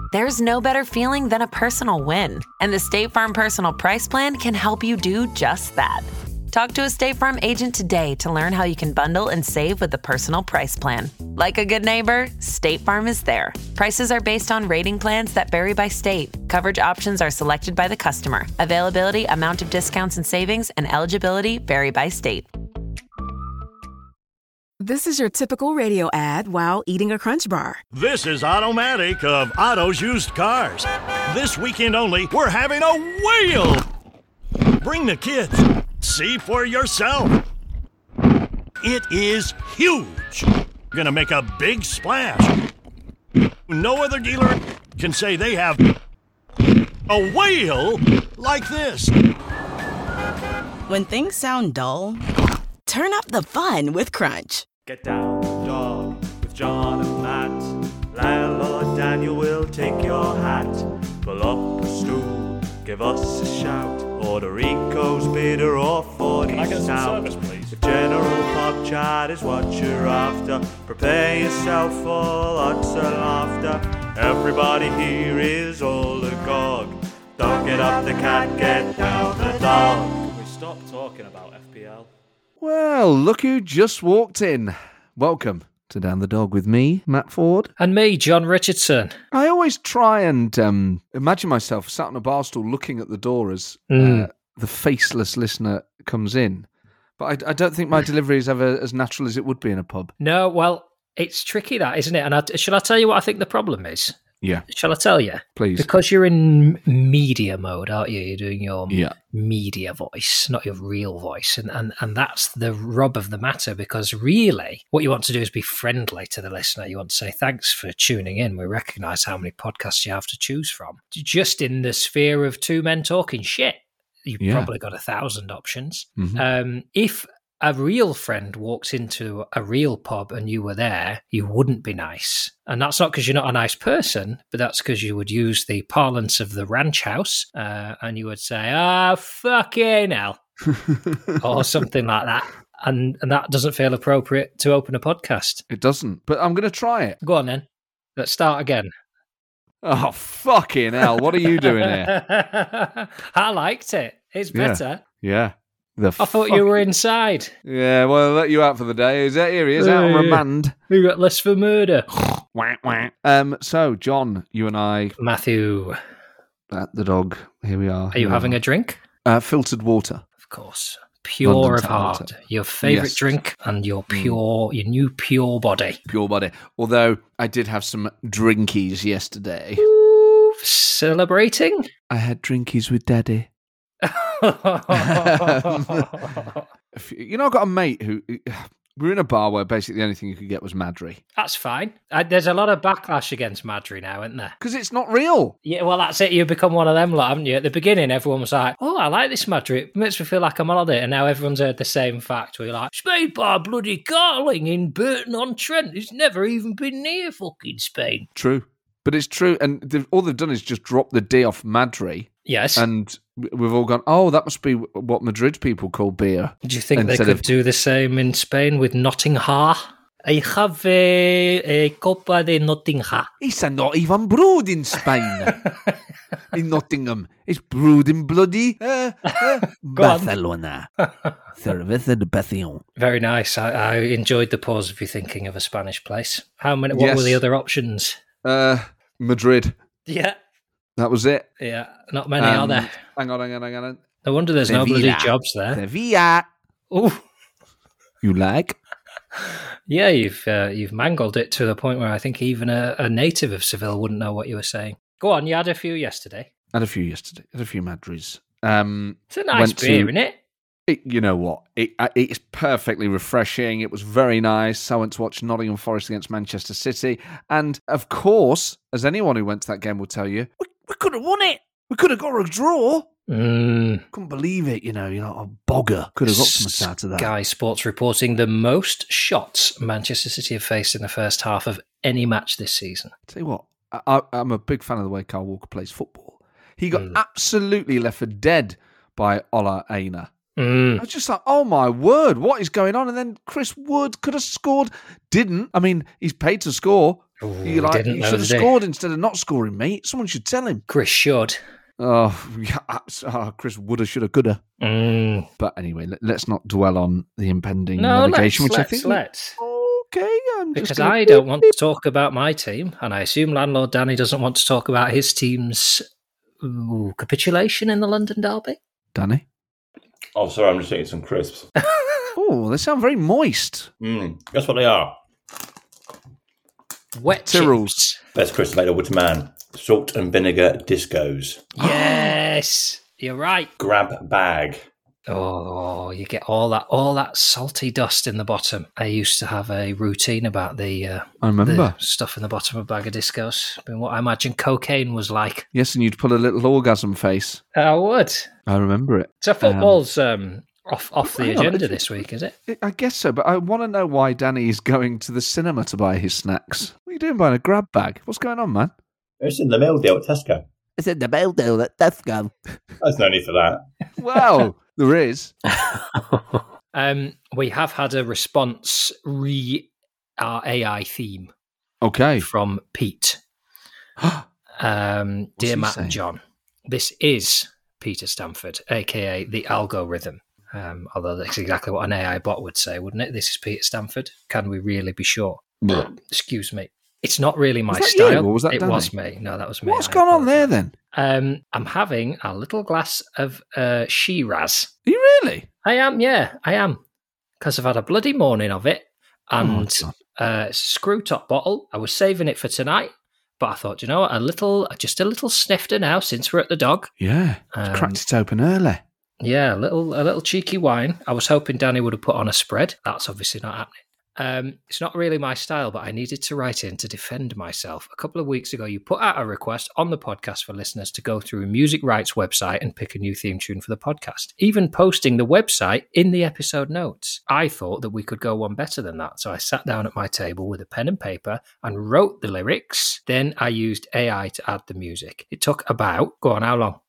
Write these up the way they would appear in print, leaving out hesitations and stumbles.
There's no better feeling than a personal win, and the State Farm Personal Price Plan can help you do just that. Talk to a State Farm agent today to learn how you can bundle and save with the Personal Price Plan. Like a good neighbor, State Farm is there. Prices are based on rating plans that vary by state. Coverage options are selected by the customer. Availability, amount of discounts and savings, and eligibility vary by state. This is your typical radio ad while eating a Crunch Bar. This is Automatic of Otto's Used Cars. This weekend only, we're having a whale! Bring the kids. See for yourself. It is huge. Gonna make a big splash. No other dealer can say they have a whale like this. When things sound dull, turn up the fun with Crunch. Get down, dog, with John and Matt. Landlord Daniel will take your hat. Pull up a stool, give us a shout. Order Rico's bitter or 40 Can I get some stout. service, please? If general pub chat is what you're after, prepare yourself for lots of laughter. Everybody here is all agog. Don't get up the cat, get down the dog. Can we stop talking about FPL? Well, look who just walked in. Welcome to Down the Dog with me, Matt Ford. And me, John Richardson. I always try and imagine myself sat on a bar stool looking at the door as the faceless listener comes in. But I don't think my delivery is ever as natural as it would be in a pub. No, well, it's tricky that, isn't it? And shall I tell you what I think the problem is? Yeah. Shall I tell you? Please. Because you're in media mode, aren't you? You're doing your Yeah. media voice, not your real voice. And that's the rub of the matter, because really what you want to do is be friendly to the listener. You want to say, thanks for tuning in. We recognise how many podcasts you have to choose from. Just in the sphere of two men talking shit, you've probably got 1,000 options. Mm-hmm. If a real friend walks into a real pub and you were there, you wouldn't be nice. And that's not because you're not a nice person, but that's because you would use the parlance of the ranch house and you would say, fucking hell, or something like that. And that doesn't feel appropriate to open a podcast. It doesn't, but I'm going to try it. Go on then. Let's start again. Oh, fucking hell. What are you doing here? I liked it. It's better. Yeah. I thought you were inside. Yeah, well, I'll let you out for the day. Is that here? He is out on remand. You got less for murder. So, John, you and I... Matthew. At the dog. Here we are. Are you having a drink? Filtered water. Of course. Pure London of heart. water. Your favourite drink and your new pure body. Pure body. Although, I did have some drinkies yesterday. Ooh, celebrating? I had drinkies with Daddy. You know, I've got a mate who... We were in a bar where basically the only thing you could get was Madry. That's fine. There's a lot of backlash against Madry now, isn't there? Because it's not real. Yeah, well, that's it. You've become one of them lot, haven't you? At the beginning, everyone was like, oh, I like this Madry. It makes me feel like I'm on holiday. And now everyone's heard the same fact. We're like, it's made by bloody Carling in Burton-on-Trent. It's never even been near fucking Spain. True. But it's true. And all they've done is just drop the D off Madry. Yes. And we've all gone, oh, that must be what Madrid people call beer. Do you think they could do the same in Spain with Nottingham? I have a Copa de Nottingham. It's not even brewed in Spain. In Nottingham. It's brewed in bloody Barcelona. Cerveza de Pasión. Very nice. I enjoyed the pause of you thinking of a Spanish place. What were the other options? Madrid. Yeah. That was it. Yeah, not many are there. Hang on. No wonder there's no bloody jobs there. Sevilla. Oh, you like? Yeah, you've mangled it to the point where I think even a native of Seville wouldn't know what you were saying. Go on, you had a few yesterday. Had a few Madrys. It's a nice beer, isn't it? You know what? It's perfectly refreshing. It was very nice. I went to watch Nottingham Forest against Manchester City. And, of course, as anyone who went to that game will tell you, we could have won it. We could have got a draw. Couldn't believe it, you're a bogger. Could have got something out of that. Sky Sports reporting the most shots Manchester City have faced in the first half of any match this season. Tell you what, I'm a big fan of the way Kyle Walker plays football. He got absolutely left for dead by Ola Aina. I was just like, oh my word, what is going on? And then Chris Wood could have scored. Didn't. I mean, he's paid to score. Ooh, You like, didn't you know, should have did he? scored instead of not scoring, mate. Someone should tell him. Chris should. Oh, yeah, Chris woulda, shoulda, coulda. Mm. But anyway, let's not dwell on the impending No, relegation, which I let's. think. Let's. Okay, I'm just Because gonna- I don't want to talk about my team, and I assume Landlord Danny doesn't want to talk about his team's capitulation in the London Derby. Danny. Oh, sorry, I'm just eating some crisps. Oh, they sound very moist. Guess what they are? Wet Tyrrells. chips. Best crisps available to man. Salt and vinegar discos. Yes, you're right. Grab bag. Oh, you get all that salty dust in the bottom. I used to have a routine about the I remember. the stuff in the bottom of a bag of discos. I mean, what I imagine cocaine was like. Yes, and you'd put a little orgasm face. I would. I remember it. So football's off the hang on, agenda if- this week, is it? I guess so, but I want to know why Danny is going to the cinema to buy his snacks. What are you doing buying a grab bag? What's going on, man? It's in the meal deal at Tesco. It's in the mail deal at Tesco. There's no need for that. Well, there is. We have had a response our AI theme Okay. from Pete. Dear he Matt saying? and John, this is Peter Stamford, aka the algorithm. Although that's exactly what an AI bot would say, wouldn't it? This is Peter Stamford. Can we really be sure? Excuse me. It's not really my Was that you, style. or was that it Danny? was me. No, that was me. What's I going on there apologise. then? I'm having a little glass of Shiraz. Are you really? I am, yeah, I am. Because I've had a bloody morning of it. And God. it's a screw top bottle. I was saving it for tonight. But I thought, you know what, just a little snifter now since we're at the dog. Yeah. Cracked it open early. Yeah, a little cheeky wine. I was hoping Danny would have put on a spread. That's obviously not happening. It's not really my style, but I needed to write in to defend myself. A couple of weeks ago, you put out a request on the podcast for listeners to go through Music Rights website and pick a new theme tune for the podcast, even posting the website in the episode notes. I thought that we could go one better than that, so I sat down at my table with a pen and paper and wrote the lyrics. Then I used AI to add the music. It took about, go on, how long?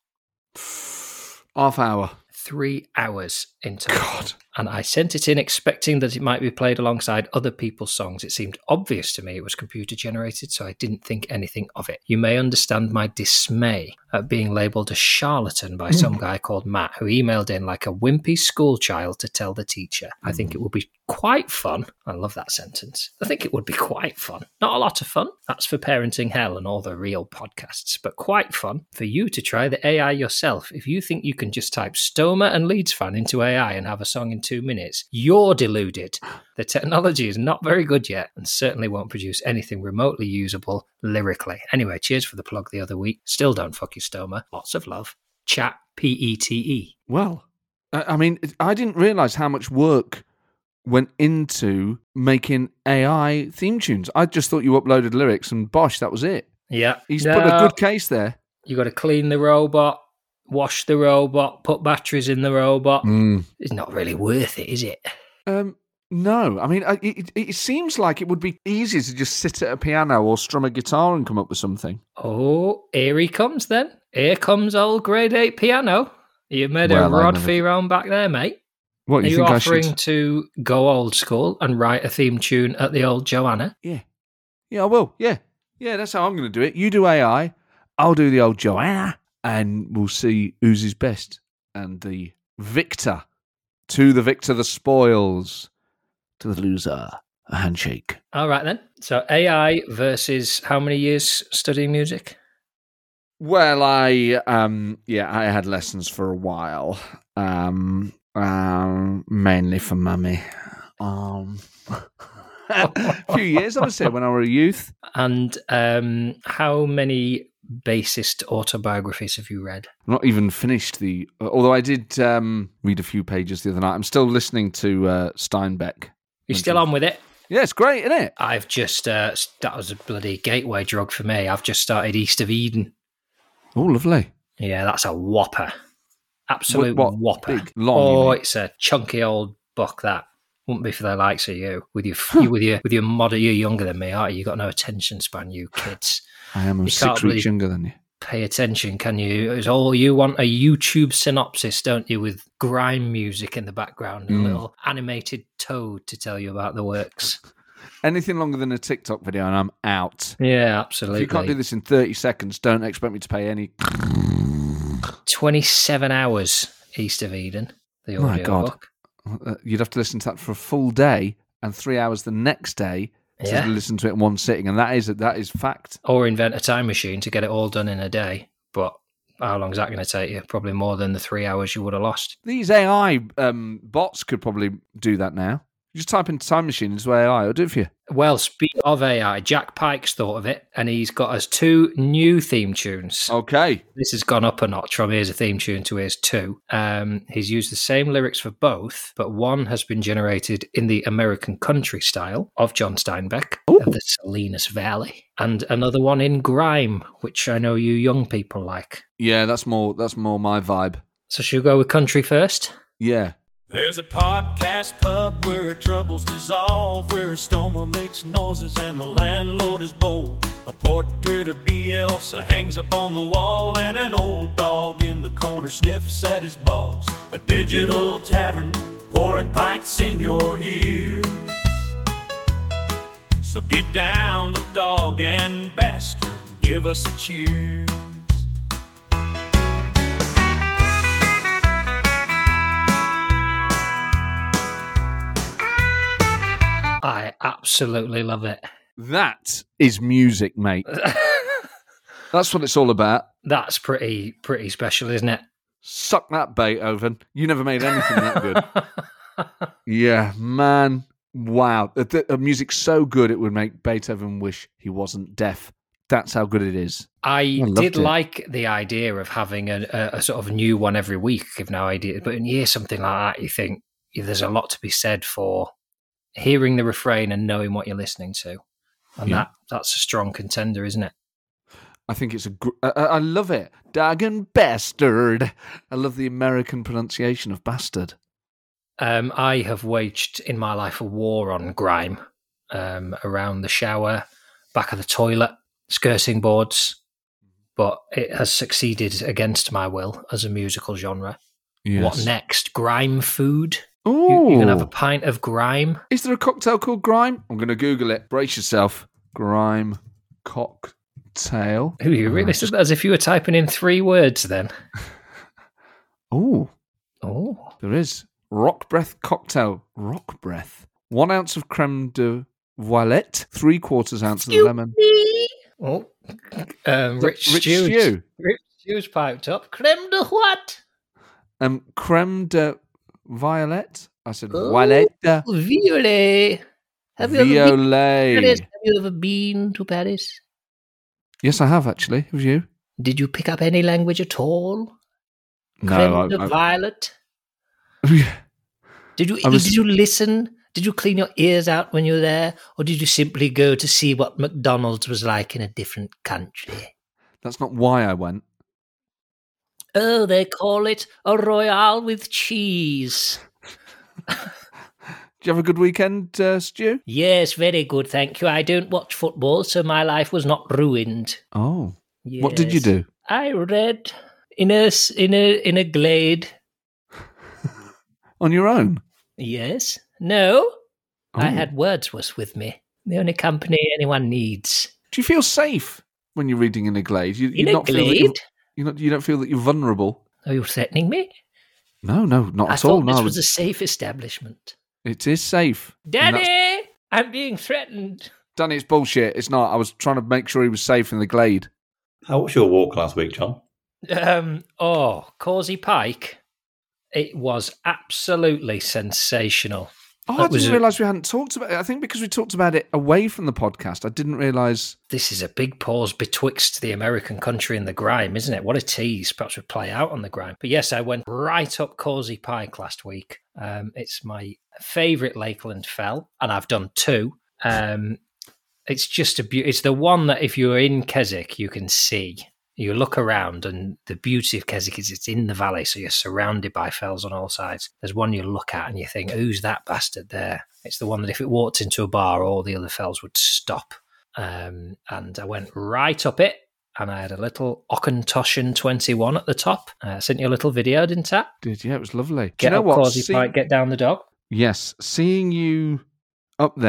Half hour. 3 hours in total. God. And I sent it in expecting that it might be played alongside other people's songs. It seemed obvious to me it was computer generated, so I didn't think anything of it. You may understand my dismay at being labelled a charlatan by some guy called Matt, who emailed in like a wimpy school child to tell the teacher. I think it would be quite fun. I love that sentence. I think it would be quite fun. Not a lot of fun. That's for Parenting Hell and all the real podcasts, but quite fun for you to try the AI yourself. If you think you can just type Stoma and Leeds fan into AI and have a song in 2 minutes, you're deluded. The technology is not very good yet and certainly won't produce anything remotely usable lyrically. Anyway, cheers for the plug the other week. Still don't fuck your Stoma. Lots of love. Chat PETE. Well, I mean, I didn't realise how much work went into making AI theme tunes. I just thought you uploaded lyrics and bosh, that was it. Yeah. He's put a good case there. You got to clean the robot, wash the robot, put batteries in the robot. It's not really worth it, is it? No, I mean, it seems like it would be easier to just sit at a piano or strum a guitar and come up with something. Oh, here he comes then. Here comes old grade 8 piano. You made Well, a I rod never- for your own back there, mate. What, Are you you think I offering should? to go old school and write a theme tune at the old Joanna? Yeah, I will. Yeah, that's how I'm going to do it. You do AI, I'll do the old Joanna, and we'll see who's his best. And the victor, to the victor, the spoils, to the loser, a handshake. All right then. So AI versus how many years studying music? Well, I had lessons for a while, mainly for mummy. A few years, I would say, when I was a youth. And how many bassist autobiographies have you read? I've not even finished although I did read a few pages the other night. I'm still listening to Steinbeck. You're still on with it? Yeah, it's great, isn't it? I've just, that was a bloody gateway drug for me. I've just started East of Eden. Oh, lovely. Yeah, that's a whopper. Absolute What, whopper. big, long, you Oh, mean? it's a chunky old book, that. Wouldn't be for the likes of you. With your model, you're younger than me, aren't you? You got no attention span, you kids. I am. I'm You can't 6 really weeks younger than you. Pay attention, can you? It's all you want, a YouTube synopsis, don't you, with grime music in the background and a little animated toad to tell you about the works. Anything longer than a TikTok video and I'm out. Yeah, absolutely. If you can't do this in 30 seconds, don't expect me to pay any... 27 hours, East of Eden, the My audio God. book. You'd have to listen to that for a full day and 3 hours the next day to listen to it in one sitting, and that is fact. Or invent a time machine to get it all done in a day. But how long is that going to take you? Probably more than the 3 hours you would have lost. These AI bots could probably do that now. You just type into time machine into AI, it'll do it for you. Well, speaking of AI, Jack Pike's thought of it, and he's got us 2 new theme tunes. Okay. This has gone up a notch from here's a theme tune to here's 2. He's used the same lyrics for both, but one has been generated in the American country style of John Steinbeck of the Salinas Valley, and another one in grime, which I know you young people like. Yeah, that's more my vibe. So should we go with country first? Yeah. There's a podcast pub where troubles dissolve, where a stoner makes noises and the landlord is bold. A portrait of Bielsa hangs up on the wall, and an old dog in the corner sniffs at his balls. A digital tavern pouring pints in your ear. So get down, the dog and bastard, give us a cheer. I absolutely love it. That is music, mate. That's what it's all about. That's pretty special, isn't it? Suck that, Beethoven. You never made anything that good. Yeah, man. Wow. The music's so good it would make Beethoven wish he wasn't deaf. That's how good it is. I did like the idea of having a sort of new one every week, give no idea. But when you hear something like that, you think there's a lot to be said for hearing the refrain and knowing what you're listening to. And that's a strong contender, isn't it? I think it's I love it. Dagon bastard. I love the American pronunciation of bastard. I have waged in my life a war on grime around the shower, back of the toilet, skirting boards, but it has succeeded against my will as a musical genre. Yes. What next? Grime food? Ooh. You can have a pint of grime. Is there a cocktail called grime? I'm going to Google it. Brace yourself. Grime cocktail. Ooh, you really said that as if you were typing in 3 words then. Oh. There is. Rock breath cocktail. Rock breath. 1 ounce of creme de voilette. 3/4 ounce of lemon. Oh. Rich Stew. Rich Stew's piped up. Creme de what? Creme de Violet? I said Violet. Violet. Have you ever been to Paris? Yes, I have actually. Have you? Did you pick up any language at all? No. Creme de Violet? Did you listen? Did you clean your ears out when you were there? Or did you simply go to see what McDonald's was like in a different country? That's not why I went. Oh, they call it a Royale with cheese. Did you have a good weekend, Stu? Yes, very good, thank you. I don't watch football, so my life was not ruined. Oh. Yes. What did you do? I read in a glade. On your own? Yes. No. Oh. I had Wordsworth with me. The only company anyone needs. Do you feel safe when you're reading in a glade? In a glade? You don't feel that you're vulnerable? Are you threatening me? No, not at all. I thought this was a safe establishment. It is safe. Danny, I'm being threatened. Danny, it's bullshit. It's not. I was trying to make sure he was safe in the glade. How was your walk last week, John? Causey Pike. It was absolutely sensational. Oh, I didn't realise we hadn't talked about it. I think because we talked about it away from the podcast, I didn't realise. This is a big pause betwixt the American country and the grime, isn't it? What a tease. Perhaps we play out on the grime. But yes, I went right up Causey Pike last week. It's my favourite Lakeland fell, and I've done 2. It's just it's the one that if you're in Keswick, you can see. You look around, and the beauty of Keswick is it's in the valley, so you're surrounded by fells on all sides. There's one you look at and you think, who's that bastard there? It's the one that if it walked into a bar, all the other fells would stop. And I went right up it, and I had a little Auchentoshan 21 at the top. I sent you a little video, didn't I? Did, yeah, it was lovely. Get up Causey Pike, get down the dog. Yes, seeing you up there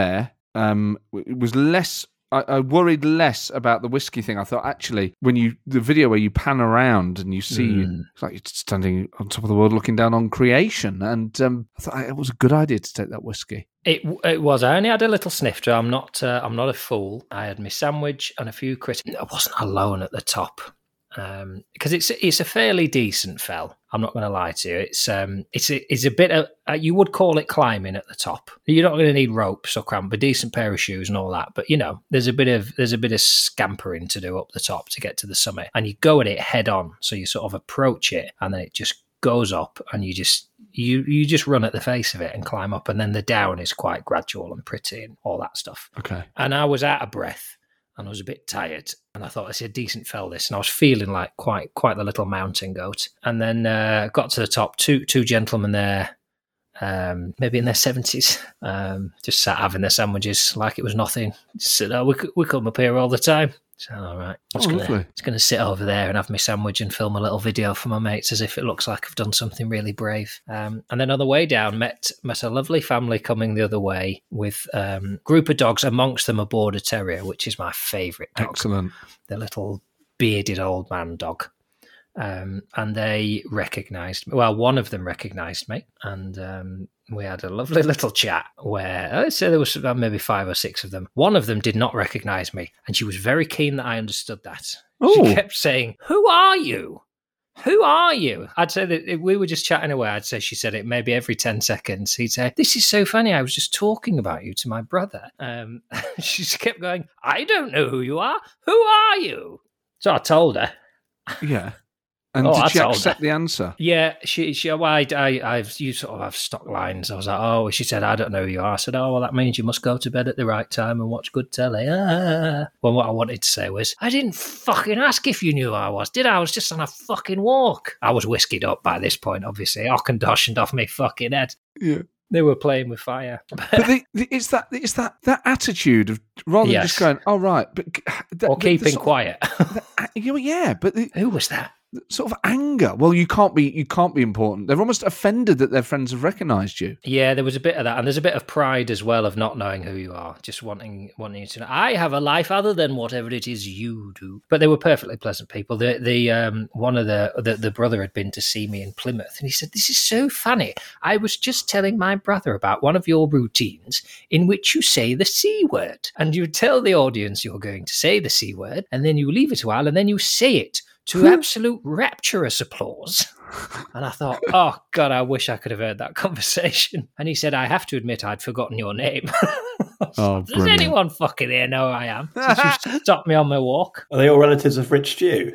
it was less. I worried less about the whiskey thing. I thought actually, when the video where you pan around and you see it's like you're standing on top of the world looking down on creation, and I thought it was a good idea to take that whiskey. It was. I only had a little snifter. I'm not a fool. I had my sandwich and a few crisps. I wasn't alone at the top. Because it's a fairly decent fell. I'm not going to lie to you. It's a bit of you would call it climbing at the top. You're not going to need ropes or cramp, a decent pair of shoes and all that. But there's a bit of scampering to do up the top to get to the summit, and you go at it head on. So you sort of approach it, and then it just goes up, and you just run at the face of it and climb up, and then the down is quite gradual and pretty and all that stuff. Okay. And I was out of breath. And I was a bit tired, and I thought, it's a decent fell this, and I was feeling like quite the little mountain goat. And then got to the top, two gentlemen there, maybe in their 70s, just sat having their sandwiches like it was nothing. Just said, we come up here all the time. So, all right, I'm just going to sit over there and have my sandwich and film a little video for my mates as if it looks like I've done something really brave. And then on the way down, met a lovely family coming the other way with a group of dogs, amongst them a Border Terrier, which is my favourite dog. Excellent. The little bearded old man dog. And they recognised me. Well, one of them recognised me, and we had a lovely little chat where I'd say there was maybe 5 or 6 of them. One of them did not recognise me, and she was very keen that I understood that. Ooh. She kept saying, "Who are you? Who are you?" I'd say that we were just chatting away. I'd say she said it maybe every 10 seconds. He'd say, "This is so funny. I was just talking about you to my brother." She just kept going, "I don't know who you are. Who are you?" So I told her. Yeah. And did she accept the answer? Yeah, she you sort of have stock lines. I was like, oh, she said, "I don't know who you are." I said, "Oh, well, that means you must go to bed at the right time and watch good telly." Well, what I wanted to say was, I didn't fucking ask if you knew who I was, did I? I was just on a fucking walk. I was whiskied up by this point, obviously. Ockendoshed off me fucking head. Yeah. They were playing with fire. But it's that attitude of rather than just going, "Oh, right," but or keeping quiet. Yeah, but who was that? Sort of anger. Well, you can't be important. They're almost offended that their friends have recognised you. Yeah, there was a bit of that, and there's a bit of pride as well of not knowing who you are, just wanting you to know. I have a life other than whatever it is you do. But they were perfectly pleasant people. The one of the brother had been to see me in Plymouth, and he said, "This is so funny. I was just telling my brother about one of your routines in which you say the C word, and you tell the audience you're going to say the C word, and then you leave it a while, and then you say it to absolute rapturous applause." And I thought, oh, God, I wish I could have heard that conversation. And he said, "I have to admit I'd forgotten your name." Oh, does anyone fucking here know who I am? Since you stopped me on my walk. Are they all relatives of Rich Stew?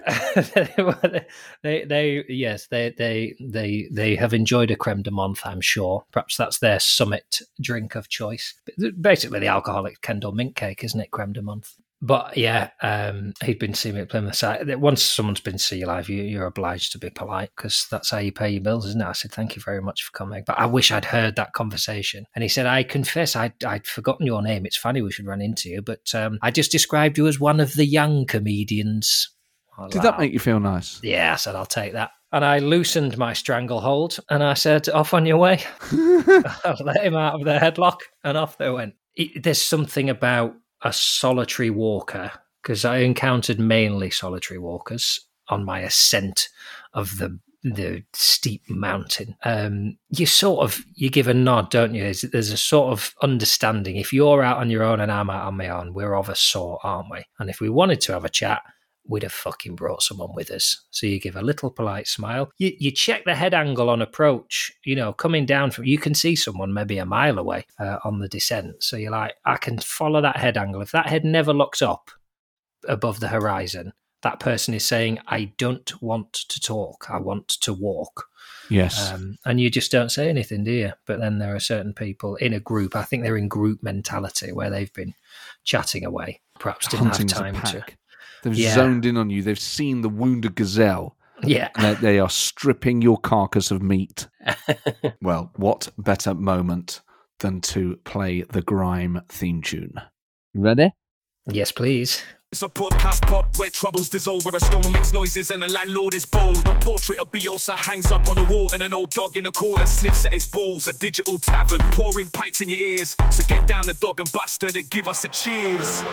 They have enjoyed a creme de menthe, I'm sure. Perhaps that's their summit drink of choice. Basically, the alcoholic Kendall mint cake, isn't it? Creme de menthe. But yeah, he'd been seeing me at Plymouth. So once someone's been to see you live, you're obliged to be polite because that's how you pay your bills, isn't it? I said, "Thank you very much for coming." But I wish I'd heard that conversation. And he said, "I confess, I'd forgotten your name. It's funny we should run into you, but I just described you as one of the young comedians." Did that make you feel nice? Yeah, I said, "I'll take that." And I loosened my stranglehold and I said, "Off on your way." I let him out of the headlock and off they went. There's something about a solitary walker, because I encountered mainly solitary walkers on my ascent of the steep mountain. You give a nod, don't you? There's a sort of understanding. If you're out on your own and I'm out on my own, we're of a sort, aren't we? And if we wanted to have a chat, we'd have fucking brought someone with us. So you give a little polite smile. You check the head angle on approach, coming down from, you can see someone maybe a mile away on the descent. So you're like, I can follow that head angle. If that head never looks up above the horizon, that person is saying, "I don't want to talk. I want to walk." Yes. And you just don't say anything, do you? But then there are certain people in a group, I think they're in group mentality where they've been chatting away. Perhaps didn't have time to. They've zoned in on you. They've seen the wounded gazelle. Yeah. And they are stripping your carcass of meat. Well, what better moment than to play the Grime theme tune? Ready? Yes, please. It's a podcast pod where troubles dissolve, where a storm makes noises and the landlord is bold. A portrait of Bielsa hangs up on the wall, and an old dog in the corner sniffs at his balls. A digital tavern pouring pints in your ears, so get down the dog and bastard and give us a cheers.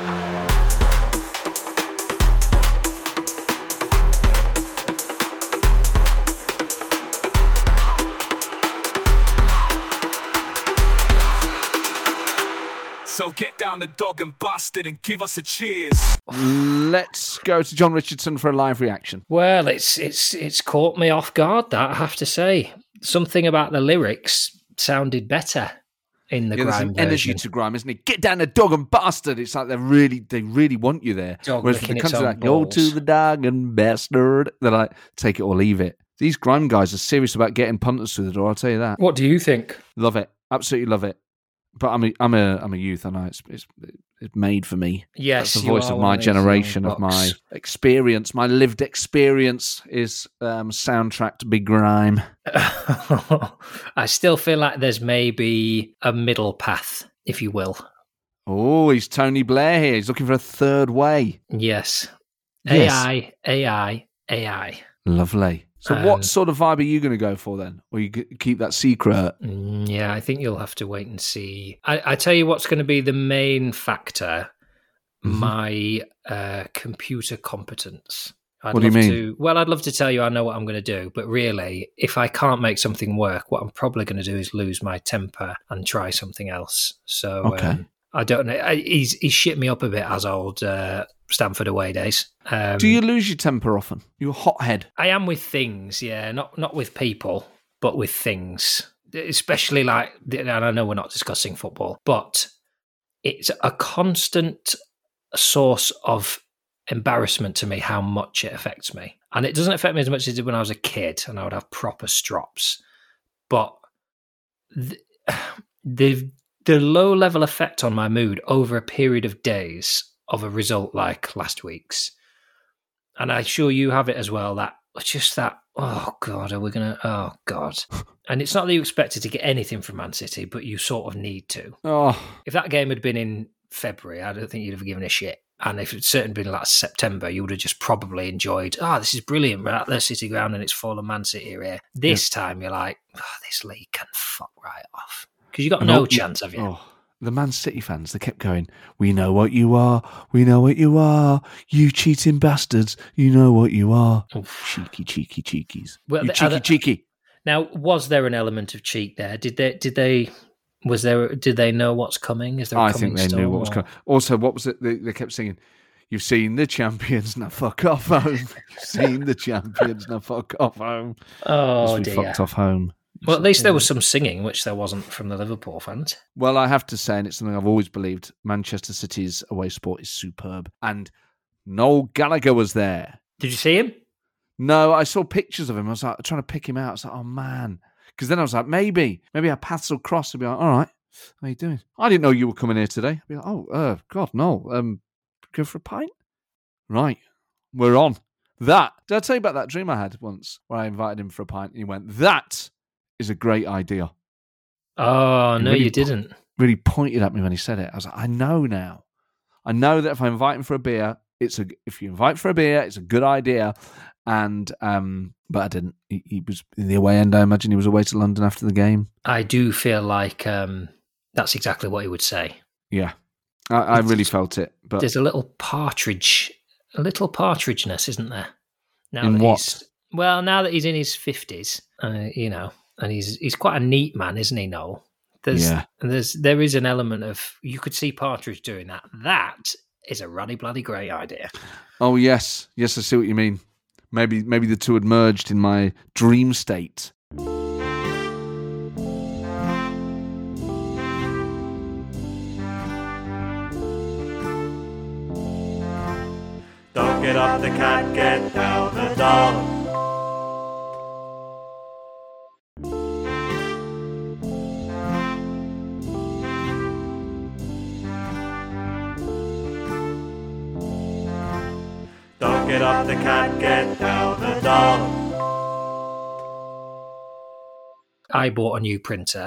So get down the dog and bastard and give us a cheers. Let's go to John Richardson for a live reaction. Well, it's caught me off guard, that, I have to say. Something about the lyrics sounded better in the There's grime an energy version. to grime, isn't it? Get down the dog and bastard. It's like they really want you there. Dog Whereas licking the its country own like, go balls. to the dog and bastard. They're like, take it or leave it. These grime guys are serious about getting punters through the door, I'll tell you that. What do you think? Love it. Absolutely love it. But I'm a youth, I know it's made for me. Yes, That's the you voice are of one my of these young generation, of my bucks. experience, my lived experience is soundtrack to Big Grime. I still feel like there's maybe a middle path, if you will. Oh, he's Tony Blair here. He's looking for a third way. Yes. Yes. AI. Lovely. So what sort of vibe are you going to go for then? Or you keep that secret? Yeah, I think you'll have to wait and see. I tell you what's going to be the main factor, my computer competence. What do you mean? I'd love to tell you I know what I'm going to do, but really, if I can't make something work, what I'm probably going to do is lose my temper and try something else. So I don't know. He's shit me up a bit as old Stanford away days. Do you lose your temper often? You're a hothead. I am with things, yeah, not with people, but with things. Especially like, and I know we're not discussing football, but it's a constant source of embarrassment to me how much it affects me. And it doesn't affect me as much as it did when I was a kid and I would have proper strops. But the low level effect on my mood over a period of days of a result like last week's, and I'm sure you have it as well, oh God, are we going to, oh God. And it's not that you expected to get anything from Man City, but you sort of need to. Oh, If that game had been in February, I don't think you'd have given a shit. And if it's certainly been like September, you would have just probably enjoyed, this is brilliant. We're at the City ground and it's full of Man City here. This time you're like, this league can fuck right off. Because you got no chance, have you? Oh, the Man City fans, they kept going, we know what you are, you cheating bastards, you know what you are. Cheeky cheekies. Well, you cheeky. Now, was there an element of cheat there? Did they know what's coming? Is there a coming think they storm, knew what was coming. Also, what was it? They kept singing, you've seen the champions, now fuck off home. You've seen the champions, now fuck off home. Oh, we dear. fucked off home. Well, at least there was some singing, which there wasn't from the Liverpool fans. Well, I have to say, and it's something I've always believed, Manchester City's away sport is superb. And Noel Gallagher was there. Did you see him? No, I saw pictures of him. I was like trying to pick him out. I was like, oh man. Because then I was like, maybe our paths will cross and be like, all right, how you doing? I didn't know you were coming here today. I'd be like, God, no. Go for a pint? Right, we're on. Did I tell you about that dream I had once where I invited him for a pint and he went, that is a great idea. Oh, no, really you didn't. Really pointed at me when he said it. I was like, I know now. I know that if I invite him for a beer, if you invite for a beer, it's a good idea. And but I didn't. He was in the away end. I imagine he was away to London after the game. I do feel like that's exactly what he would say. Yeah, I really felt it. But there's a little partridgeness, isn't there? Now in that what? Now that he's in his 50s, and he's quite a neat man, isn't he, Noel? There is an element of, you could see Partridge doing that. That is a ruddy bloody great idea. Oh yes, I see what you mean. Maybe the two had merged in my dream state. Don't get up the cat, get down the dog. Don't get up the cat, get down the dog. I bought a new printer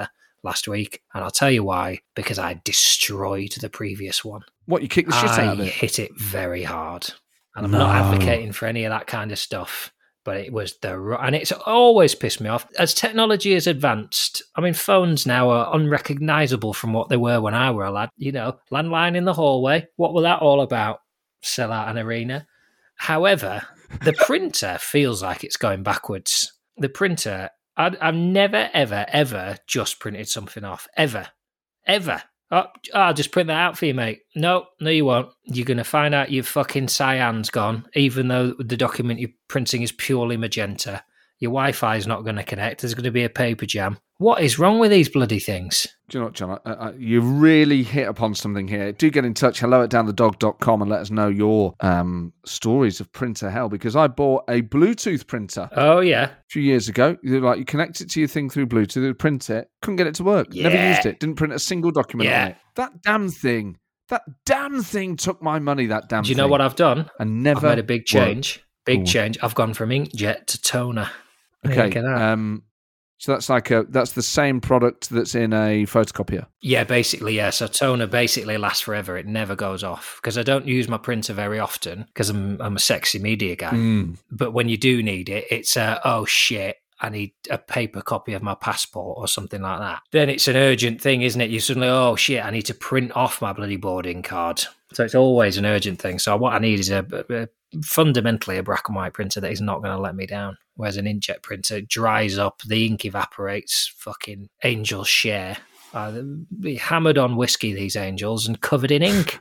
last week. And I'll tell you why. Because I destroyed the previous one. What, you kicked the shit out of I it? hit it very hard. And I'm not advocating for any of that kind of stuff. But it was and it's always pissed me off. As technology has advanced, I mean, phones now are unrecognisable from what they were when I were a lad. You know, landline in the hallway. What was that all about? Sell out an arena. However, the printer feels like it's going backwards. The printer, I've never, ever, ever just printed something off. Ever. Oh, I'll just print that out for you, mate. No, you won't. You're going to find out your fucking cyan's gone, even though the document you're printing is purely magenta. Your Wi-Fi is not going to connect. There's going to be a paper jam. What is wrong with these bloody things? Do you know what, John? You really hit upon something here. Do get in touch, hello@downthe.dog.com, and let us know your stories of printer hell, because I bought a Bluetooth printer. Oh, yeah. A few years ago. You connect it to your thing through Bluetooth, you print it, couldn't get it to work. Yeah. Never used it. Didn't print a single document on it. That damn thing took my money, that damn thing. Do you know what I've done? I've made a big change. Change. I've gone from inkjet to toner. Okay. So that's the same product that's in a photocopier. Yeah, basically, yeah. So toner basically lasts forever. It never goes off because I don't use my printer very often because I'm a sexy media guy. But when you do need it, it's oh shit, I need a paper copy of my passport or something like that. Then it's an urgent thing, isn't it? You suddenly, oh shit, I need to print off my bloody boarding card. So it's always an urgent thing. So what I need is fundamentally a black and white printer that is not going to let me down. Whereas an inkjet printer dries up, the ink evaporates, fucking angels share. Be hammered on whiskey, these angels, and covered in ink.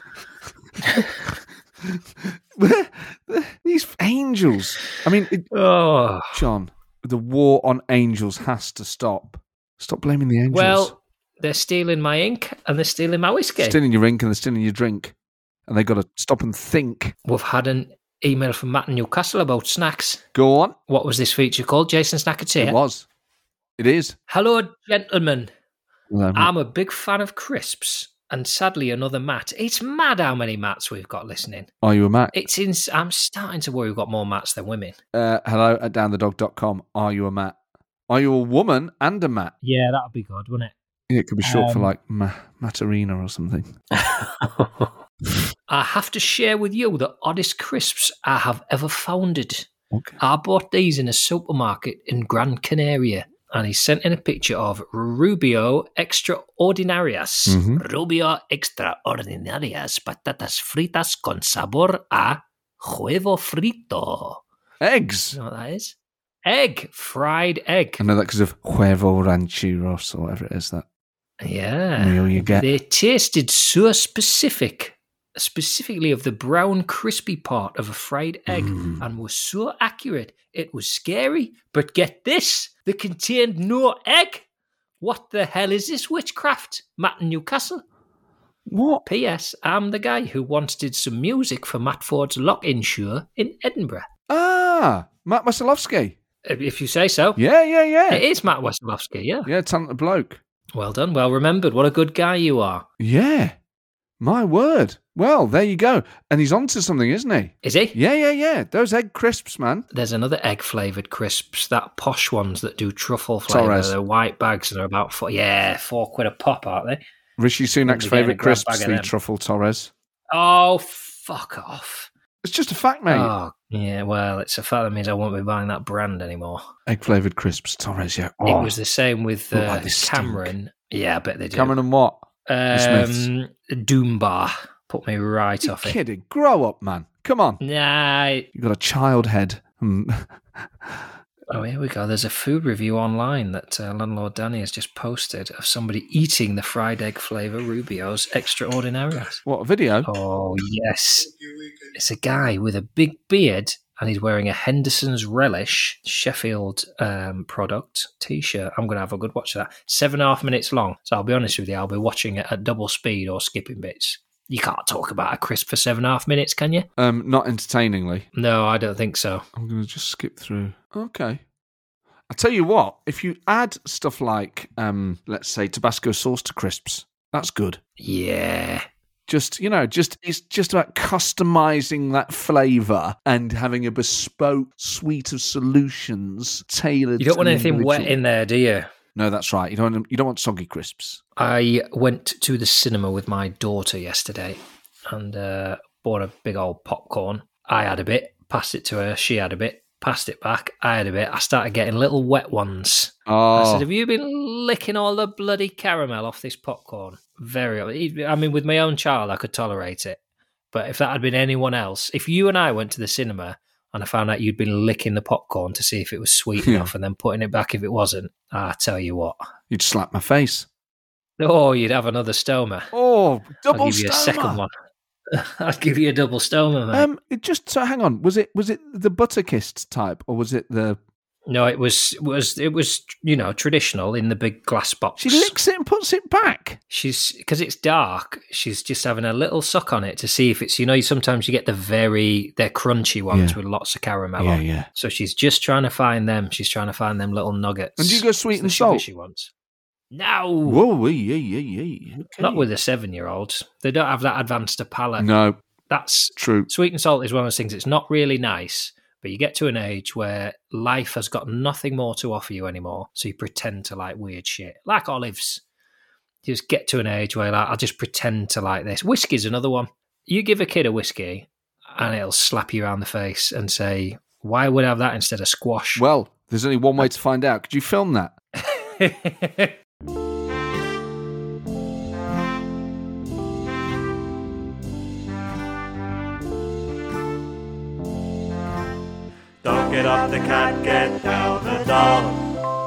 These angels. I mean, John, the war on angels has to stop. Stop blaming the angels. Well, they're stealing my ink and they're stealing my whiskey. Stealing your ink and they're stealing your drink. And they've got to stop and think. We've had an email from Matt in Newcastle about snacks. Go on. What was this feature called? Jason Snacketeer? It was. It is. Hello, gentlemen. Hello. I'm a big fan of crisps. And sadly, another Matt. It's mad how many Matts we've got listening. Are you a Matt? I'm starting to worry we've got more Matts than women. Hello@downthe.dog.com. Are you a Matt? Are you a woman and a Matt? Yeah, that would be good, wouldn't it? Yeah, it could be short for like Mattarina or something. I have to share with you the oddest crisps I have ever founded. Okay. I bought these in a supermarket in Gran Canaria. And he sent in a picture of Rubio Extraordinarias. Mm-hmm. Rubio Extraordinarias patatas fritas con sabor a huevo frito. Eggs. You know what that is? Egg. Fried egg. I know that because of huevo rancheros or whatever it is, that meal you get. They tasted so specifically of the brown crispy part of a fried egg and was so accurate. It was scary, but get this, they contained no egg. What the hell is this witchcraft? Matt in Newcastle. What? P.S. I'm the guy who once did some music for Matt Ford's lock-in show in Edinburgh. Ah, Matt Wesolowski. If you say so. Yeah. It is Matt Wesolowski, yeah. Yeah, talented bloke. Well done, well remembered. What a good guy you are. Yeah. My word. Well, there you go. And he's onto something, isn't he? Is he? Yeah. Those egg crisps, man. There's another egg-flavoured crisps, that posh ones that do truffle flavour. Torres. They're white bags and they're about £4 a pop, aren't they? Rishi Sunak's favourite crisps, the truffle Torres. Oh, fuck off. It's just a fact, mate. Oh, yeah, well, it's a fact that means I won't be buying that brand anymore. Egg-flavoured crisps, Torres, yeah. It was the same with Cameron. Stink. Yeah, I bet they do. Cameron and what? Doom Bar. Put me right off it. You're kidding. Grow up, man. Come on. Nah. You've got a child head. Oh, here we go. There's a food review online that Landlord Danny has just posted of somebody eating the fried egg flavour Rubio's Extraordinarias. What, a video? Oh, yes. It's a guy with a big beard and he's wearing a Henderson's Relish Sheffield product T-shirt. I'm going to have a good watch of that. 7.5 minutes long. So I'll be honest with you, I'll be watching it at double speed or skipping bits. You can't talk about a crisp for 7.5 minutes, can you? Not entertainingly. No, I don't think so. I'm going to just skip through. Okay. I'll tell you what, if you add stuff like, let's say, Tabasco sauce to crisps, that's good. Yeah. It's just about customizing that flavor and having a bespoke suite of solutions tailored. You don't want anything wet in there, do you? No, that's right. You don't want soggy crisps. I went to the cinema with my daughter yesterday and bought a big old popcorn. I had a bit, passed it to her. She had a bit, passed it back. I had a bit. I started getting little wet ones. Oh. I said, have you been licking all the bloody caramel off this popcorn? I mean, with my own child, I could tolerate it. But if that had been anyone else, if you and I went to the cinema and I found out you'd been licking the popcorn to see if it was sweet enough and then putting it back if it wasn't, I tell you what. You'd slap my face. Oh, you'd have another stoma. Oh, double I'll give you stoma. a second one. I'd give you a double stoma, mate. So hang on. Was it the Butterkist type, or was it the? No, it was traditional in the big glass box. She licks it and puts it back. Because it's dark. She's just having a little suck on it to see if it's sometimes you get they're crunchy ones with lots of caramel on. Yeah. So she's just trying to find them. She's trying to find them little nuggets. And do you go sweet and salt? She wants. No. Whoa, yeah. Okay. Not with the 7-year-olds. They don't have that advanced a palate. No, that's true. Sweet and salt is one of those things. It's not really nice, but you get to an age where life has got nothing more to offer you anymore, so you pretend to like weird shit, like olives. You just get to an age where I'll just pretend to like this. Whiskey's another one. You give a kid a whiskey, and it'll slap you around the face and say, "Why would I have that instead of squash?" Well, there's only one way to find out. Could you film that? Don't get up the cat, get down the dog.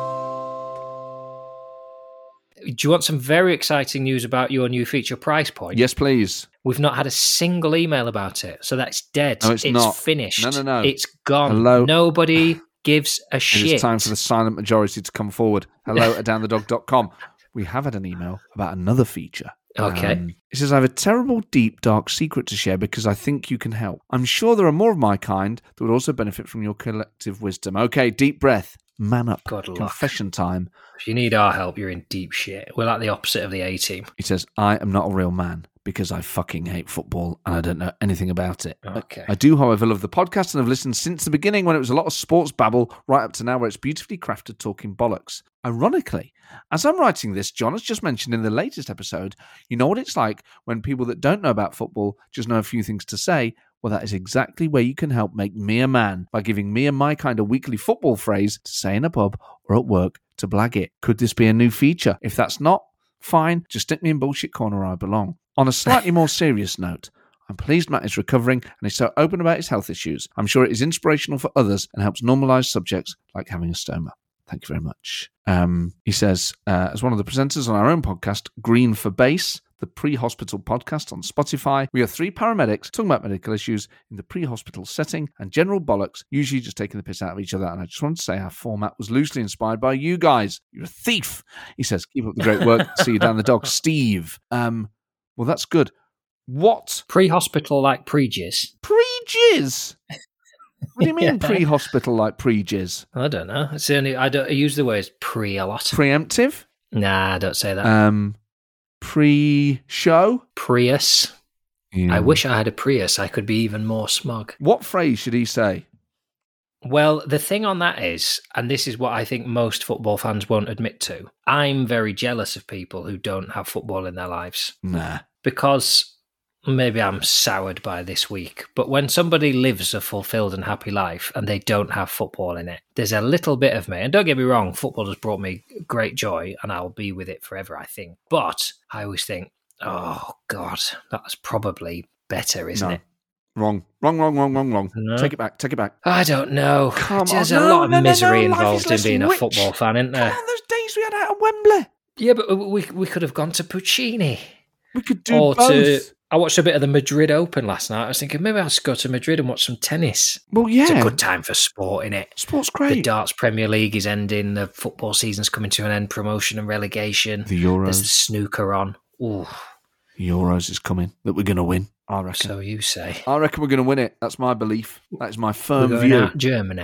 Do you want some very exciting news about your new feature, Price Point? Yes, please. We've not had a single email about it, so that's dead. No, it's not. Finished. No. It's gone. Hello. Nobody gives a shit. It's time for the silent majority to come forward. Hello@downthedog.com. We have had an email about another feature. Okay. It says, I have a terrible, deep, dark secret to share because I think you can help. I'm sure there are more of my kind that would also benefit from your collective wisdom. Okay, deep breath. Man up. Good luck. Confession time. If you need our help, you're in deep shit. We're like the opposite of the A-team. He says, I am not a real man because I fucking hate football and I don't know anything about it. Okay. I do, however, love the podcast and have listened since the beginning when it was a lot of sports babble right up to now where it's beautifully crafted talking bollocks. Ironically, as I'm writing this, John has just mentioned in the latest episode, you know what it's like when people that don't know about football just know a few things to say? Well, that is exactly where you can help make me a man by giving me and my kind of weekly football phrase to say in a pub or at work to blag it. Could this be a new feature? If that's not, fine, just stick me in bullshit corner where I belong. On a slightly more serious note, I'm pleased Matt is recovering and is so open about his health issues. I'm sure it is inspirational for others and helps normalise subjects like having a stoma. Thank you very much. He says, as one of the presenters on our own podcast, Green for Base, the pre-hospital podcast on Spotify, we are 3 paramedics talking about medical issues in the pre-hospital setting and general bollocks, usually just taking the piss out of each other. And I just wanted to say our format was loosely inspired by you guys. You're a thief. He says, keep up the great work. See you down the dog. Steve. Well, that's good. What? Pre-hospital like pre-jizz? Pre-jizz? What do you mean pre-hospital like pre-jizz? I don't know. It's the only, I use the word pre a lot. Preemptive? Nah, I don't say that. Pre-show? Prius. Yeah. I wish I had a Prius. I could be even more smug. What phrase should he say? Well, the thing on that is, and this is what I think most football fans won't admit to, I'm very jealous of people who don't have football in their lives. Nah. Because maybe I'm soured by this week, but when somebody lives a fulfilled and happy life and they don't have football in it, there's a little bit of me, and don't get me wrong, football has brought me great joy and I'll be with it forever, I think. But I always think, oh God, that's probably better, isn't it? Wrong. No. Take it back. I don't know. There's a lot of misery involved in being a football fan, isn't there? Come on, those days we had out at Wembley. Yeah, but we could have gone to Puccini. We could do both. I watched a bit of the Madrid Open last night. I was thinking maybe I'll just go to Madrid and watch some tennis. Well, yeah. It's a good time for sport, innit? Sport's great. The Darts Premier League is ending. The football season's coming to an end. Promotion and relegation. The Euros. There's the snooker on. Ooh. The Euros is coming. That we're going to win, I reckon. So you say. I reckon we're going to win it. That's my belief. That is my firm We're view. going out Germany.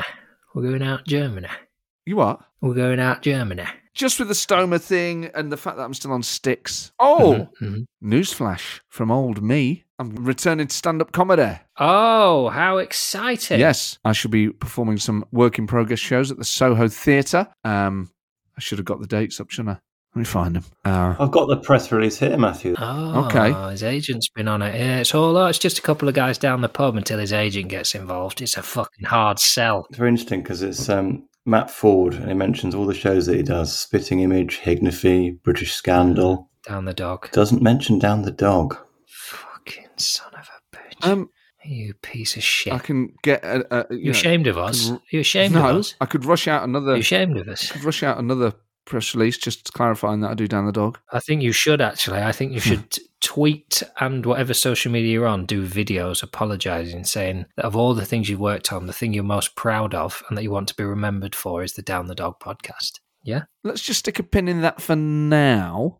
You what? We're going out Germany. Just with the stoma thing and the fact that I'm still on sticks. Oh, newsflash from old me. I'm returning to stand-up comedy. Oh, how exciting. Yes, I shall be performing some work-in-progress shows at the Soho Theatre. I should have got the dates up, shouldn't I? Let me find them. I've got the press release here, Matthew. Oh, Okay. His agent's been on it. Yeah, it's just a couple of guys down the pub until his agent gets involved. It's a fucking hard sell. It's very interesting because it's Matt Ford, and he mentions all the shows that he does: Spitting Image, Hignify, British Scandal. Down the Dog. Doesn't mention Down the Dog. Fucking son of a bitch. You piece of shit. I can get. You ashamed of us? You ashamed of us? I could rush out another. You ashamed of us? I could rush out another press release just clarifying that I do Down the Dog. I think you should actually. I think you should tweet and whatever social media you're on, do videos apologising, saying that of all the things you've worked on, the thing you're most proud of and that you want to be remembered for is the Down the Dog podcast. Yeah? Let's just stick a pin in that for now.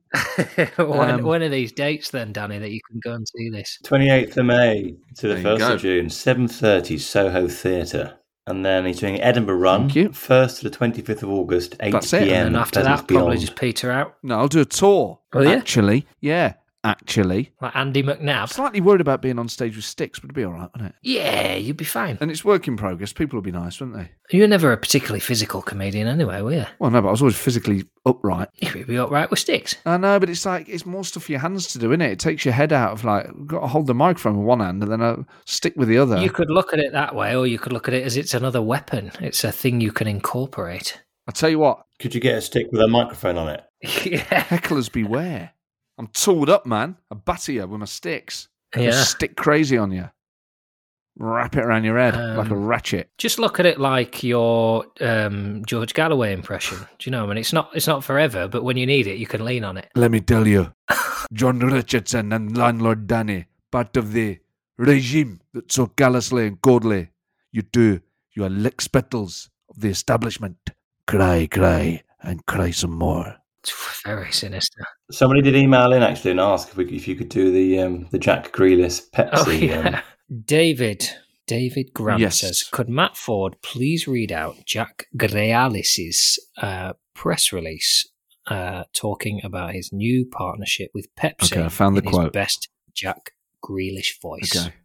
When are these dates then, Danny, that you can go and see this? 28th of May to the There you 1st go. of June, 7:30 Soho Theatre. And then he's doing Edinburgh Run, Thank you. 1st to the 25th of August, 8 That's it. p.m. And after Pleasance that, probably Beyond. just peter out. No, I'll do a tour. Oh, yeah? Actually. Like Andy McNabb. Slightly worried about being on stage with Styx, but it'd be all right, wouldn't it? Yeah, you'd be fine. And it's work in progress. People will be nice, wouldn't they? You were never a particularly physical comedian anyway, were you? Well, no, but I was always physically upright. You'd be upright with sticks. I know, but it's like, it's more stuff for your hands to do, isn't it? It takes your head out of like, you've got to hold the microphone with one hand and then a stick with the other. You could look at it that way, or you could look at it as it's another weapon. It's a thing you can incorporate. I tell you what, Could you get a stick with a microphone on it? Yeah. hecklers beware. I'm tooled up, man. I batter you with my sticks. Yeah. Just stick crazy on you. Wrap it around your head like a ratchet. Just look at it like your George Galloway impression. Do you know? I mean, it's not forever, but when you need it, you can lean on it. Let me tell you, John Richardson and Landlord Danny, part of the regime that so callously and coldly you are lickspittles of the establishment. Cry, cry, and cry some more. It's very sinister. Somebody did email in actually and ask if you could do the Jack Grealish Pepsi. Oh, yeah. David Grant Yes. says, could Matt Ford please read out Jack Grealish's press release talking about his new partnership with Pepsi? Okay, I found the in quote. His best Jack Grealish voice. Okay.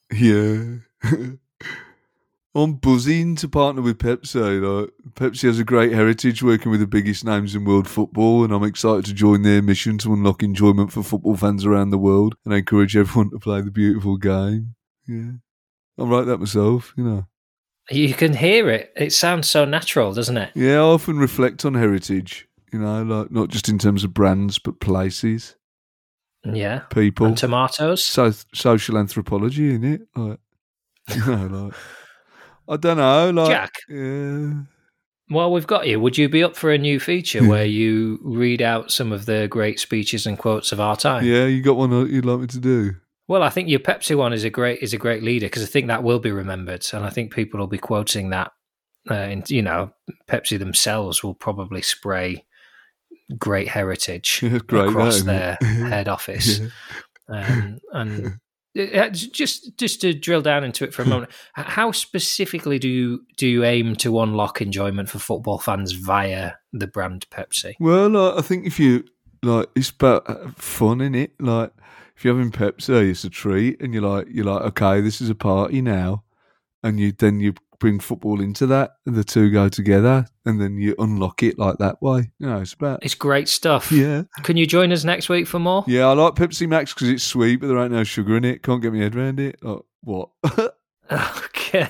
Yeah. I'm buzzing to partner with Pepsi. Like, Pepsi has a great heritage working with the biggest names in world football, and I'm excited to join their mission to unlock enjoyment for football fans around the world and encourage everyone to play the beautiful game. Yeah. I write that myself, you know. You can hear it. It sounds so natural, doesn't it? Yeah, I often reflect on heritage, you know, like not just in terms of brands, but places, Yeah. people. And tomatoes. Social anthropology, innit? Like, you know, like, I don't know, like, Jack. Yeah. Well, we've got you. Would you be up for a new feature where you read out some of the great speeches and quotes of our time? Yeah, you got one you'd like me to do? Well, I think your Pepsi one is a great leader because I think that will be remembered, and I think people will be quoting that. And you know, Pepsi themselves will probably spray great heritage Great, across that, their isn't it? head office. Yeah. And just to drill down into it for a moment, how specifically do you aim to unlock enjoyment for football fans via the brand Pepsi? Well, like, I think if you like, it's about fun, innit? Like, if you're having Pepsi, it's a treat, and you're like, okay, this is a party now, and you bring football into that, and the two go together, and then you unlock it like that way. You know, It's great stuff. Yeah. Can you join us next week for more? Yeah, I like Pepsi Max because it's sweet, but there ain't no sugar in it. Can't get my head around it. Like, what? Okay.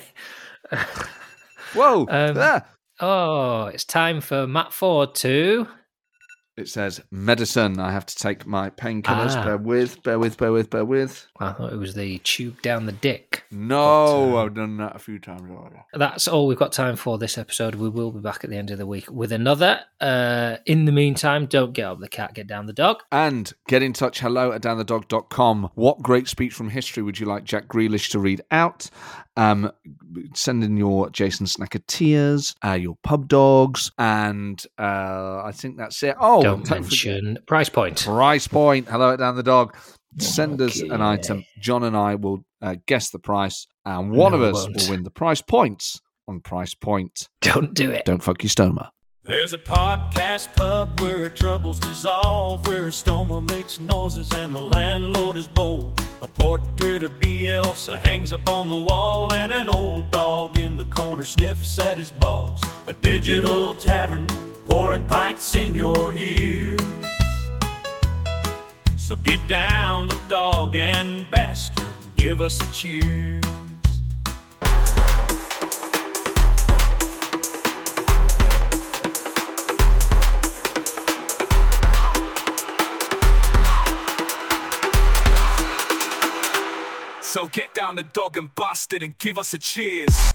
Whoa! Ah! Oh, it's time for Matt Ford to... It says medicine. I have to take my painkillers. Ah. Bear with. I thought it was the tube down the dick. No, I've done that a few times already. That's all we've got time for this episode. We will be back at the end of the week with another. In the meantime, don't get up the cat, get down the dog. And get in touch, hello@downthedog.com. What great speech from history would you like Jack Grealish to read out? Send in your Jason Snacketeers, your pub dogs, and I think that's it. Oh, Don't mention price point. Price point. Hello at Down the Dog. Send us an item. John and I will guess the price, and one of us will win the price points on Price Point. Don't do it. Don't fuck your stoma. There's a podcast pub where troubles dissolve, where a stoma makes noises and the landlord is bold. A portrait of Bielsa hangs up on the wall, and an old dog in the corner sniffs at his balls. A digital tavern pouring pints in your ear. So get down the dog and bastard, give us a cheers. So get down the dog and bastard and give us a cheers.